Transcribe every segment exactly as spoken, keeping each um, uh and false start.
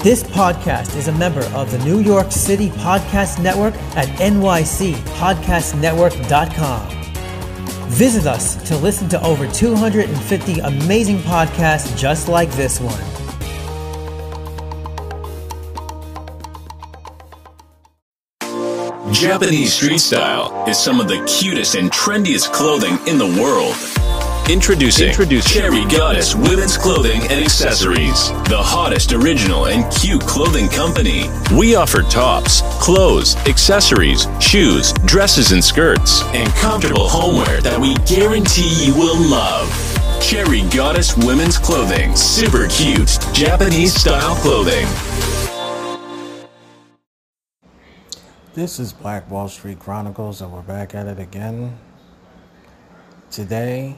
This podcast is a member of the New York City Podcast Network at N Y C podcast network dot com. Visit us to listen to over two hundred fifty amazing podcasts just like this one. Japanese street style is some of the cutest and trendiest clothing in the world. Introducing, Introducing Cherry Goddess Women's Clothing and Accessories, the hottest original and cute clothing company. We offer tops, clothes, accessories, shoes, dresses and skirts, and comfortable homeware that we guarantee you will love. Cherry Goddess Women's Clothing, super cute Japanese style clothing. This is Black Wall Street Chronicles, and we're back at it again. Today,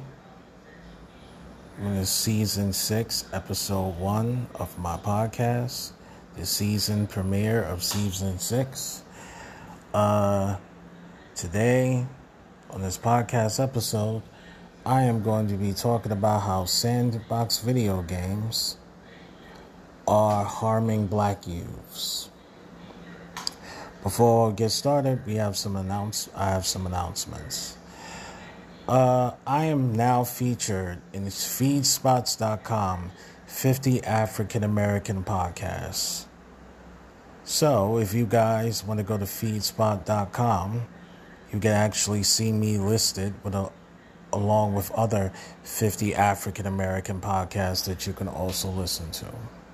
is season six, episode one of my podcast, the season premiere of season six. Uh, today, on this podcast episode, I am going to be talking about how sandbox video games are harming black youths. Before we get started, we have some announce. I have some announcements. Uh, I am now featured in feedspots dot com, fifty African American podcasts. So, if you guys want to go to feedspot dot com, you can actually see me listed with a, along with other fifty African American podcasts that you can also listen to.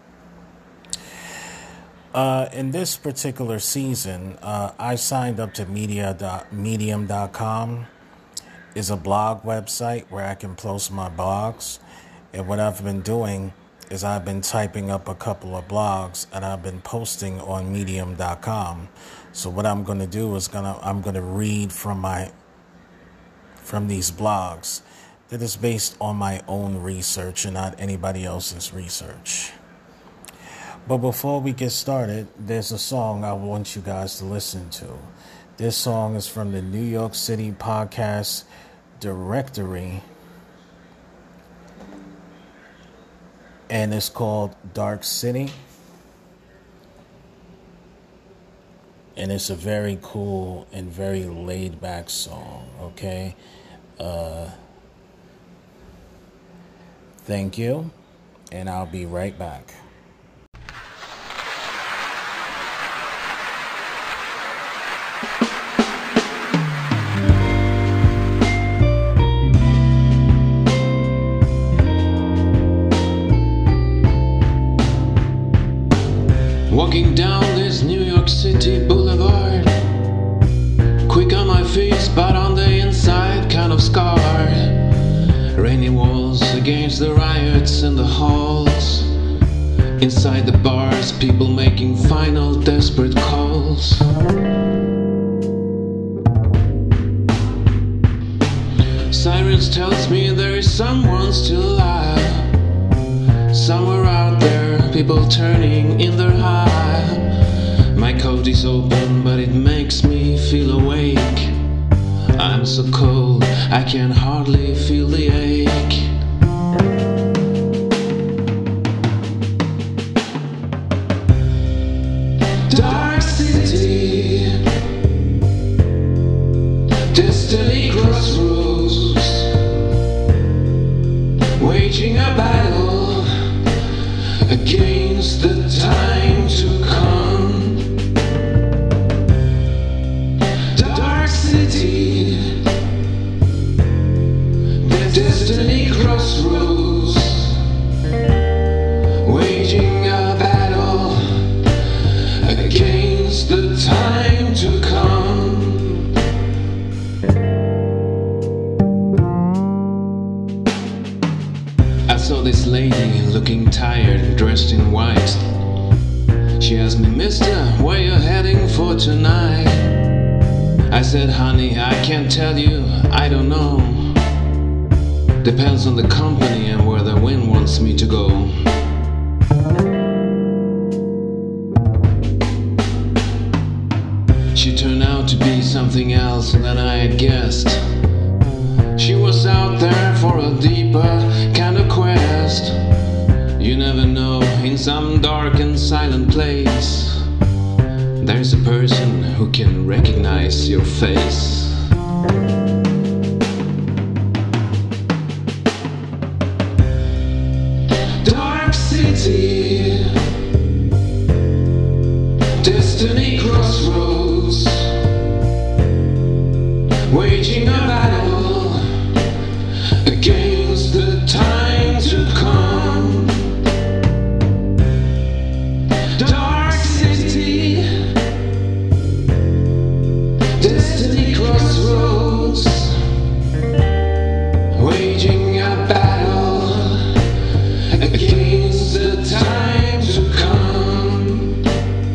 Uh, in this particular season, uh, I signed up to media medium dot com. Is a blog website where I can post my blogs. And what I've been doing is I've been typing up a couple of blogs and I've been posting on medium dot com. So what I'm going to do is gonna I'm going to read from my from these blogs that is based on my own research and not anybody else's research. But before we get started, there's a song I want you guys to listen to. This song is from the New York City Podcast Directory, and it's called Dark City, and it's a very cool and very laid-back song, okay? Uh, thank you, and I'll be right back. Walking down this New York City boulevard, quick on my feet, but on the inside kind of scarred. Rainy walls against the riots in the halls. Inside the bars, people making final desperate calls. Sirens tells me there is someone still alive. Somewhere out there, people turning in their high. My coat is open, but it makes me feel awake. I'm so cold, I can hardly feel the ache. Dark city, destiny crossroads, waging a battle against the time to come. Dark city, the destiny crossroads, waging a battle against the time to come. I saw this lady looking tired, dressed in white. She asked me, "Mister, where you heading for tonight?" I said, "Honey, I can't tell you, I don't know. Depends on the company and where the wind wants me to go." She turned out to be something else than I had guessed. She was out there for a deeper kind of quest. You never know, in some dark and silent place, there's a person who can recognize your face. Dark city, destiny crossroads, waging a battle against the time to come. Dark city, destiny crossroads, waging a battle against the time to come.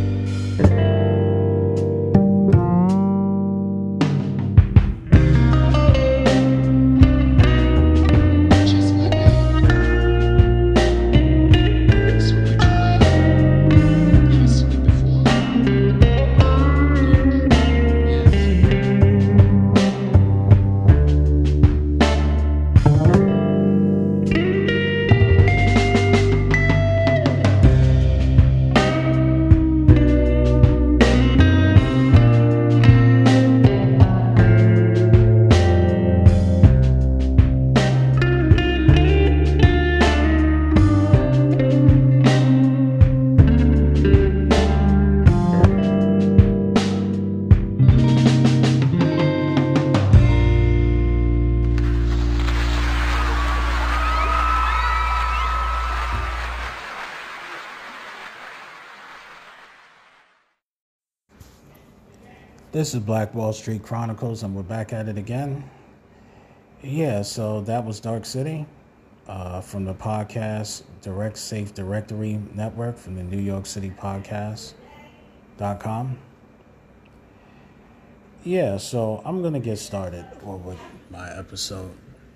Just like that. That's what you like. Never seen it before. Yes. This is Black Wall Street Chronicles, and we're back at it again. Yeah, so that was Dark City uh, from the podcast Direct Safe Directory Network from the New York City Podcast dot com. Yeah, so I'm going to get started with my episode.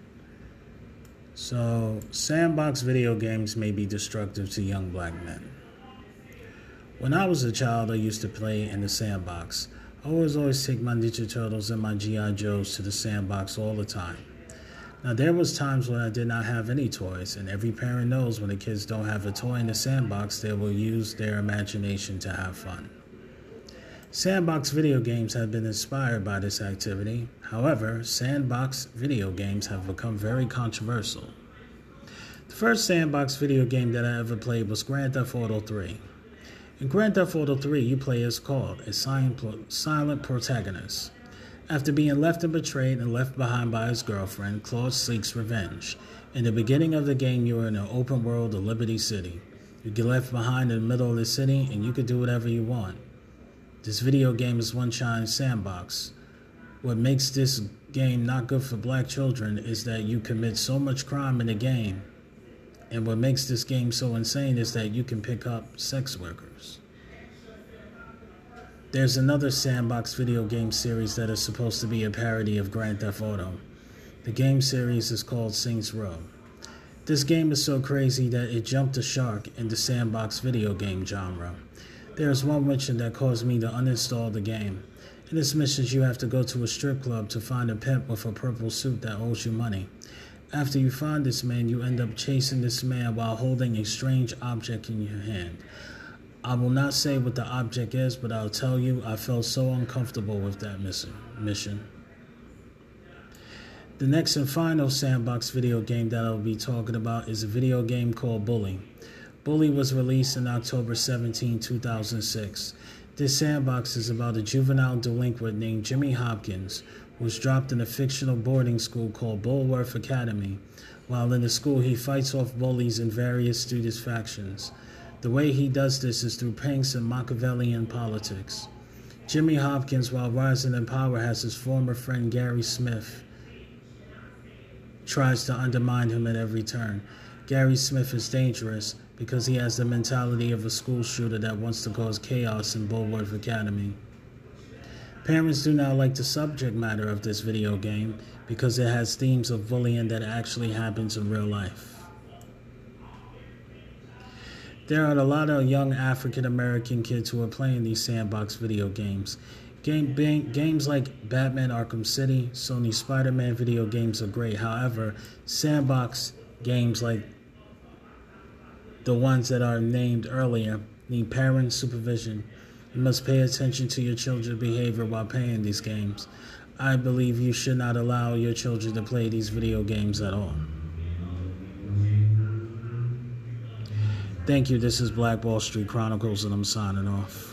So, sandbox video games may be destructive to young black men. When I was a child, I used to play in the sandbox. I always always take my Ninja Turtles and my G I Joes to the sandbox all the time. Now, there was times when I did not have any toys, and every parent knows when the kids don't have a toy in the sandbox, they will use their imagination to have fun. Sandbox video games have been inspired by this activity. However, sandbox video games have become very controversial. The first sandbox video game that I ever played was Grand Theft Auto three. In Grand Theft Auto three, you play as Claude, a silent protagonist. After being left and betrayed and left behind by his girlfriend, Claude seeks revenge. In the beginning of the game, you are in an open world of Liberty City. You get left behind in the middle of the city, and you can do whatever you want. This video game is one giant sandbox. What makes this game not good for black children is that you commit so much crime in the game. And what makes this game so insane is that you can pick up sex workers. There's another sandbox video game series that is supposed to be a parody of Grand Theft Auto. The game series is called Saints Row. This game is so crazy that it jumped the shark in the sandbox video game genre. There is one mission that caused me to uninstall the game. In this mission, you have to go to a strip club to find a pimp with a purple suit that owes you money. After you find this man, you end up chasing this man while holding a strange object in your hand. I will not say what the object is, but I'll tell you I felt so uncomfortable with that mission. The next and final sandbox video game that I'll be talking about is a video game called Bully. Bully was released on October seventeenth, two thousand six. This sandbox is about a juvenile delinquent named Jimmy Hopkins, who was dropped in a fictional boarding school called Bullworth Academy. While in the school, he fights off bullies and various student factions. The way he does this is through pranks and Machiavellian politics. Jimmy Hopkins, while rising in power, has his former friend Gary Smith tries to undermine him at every turn. Gary Smith is dangerous because he has the mentality of a school shooter that wants to cause chaos in Bullworth Academy. Parents do not like the subject matter of this video game because it has themes of bullying that actually happens in real life. There are a lot of young African American kids who are playing these sandbox video games. Game, bang, games like Batman Arkham City, Sony Spider-Man video games are great. However, sandbox games like The ones that are named earlier need parent supervision. You must pay attention to your children's behavior while playing these games. I believe you should not allow your children to play these video games at all. Thank you. This is Black Wall Street Chronicles, and I'm signing off.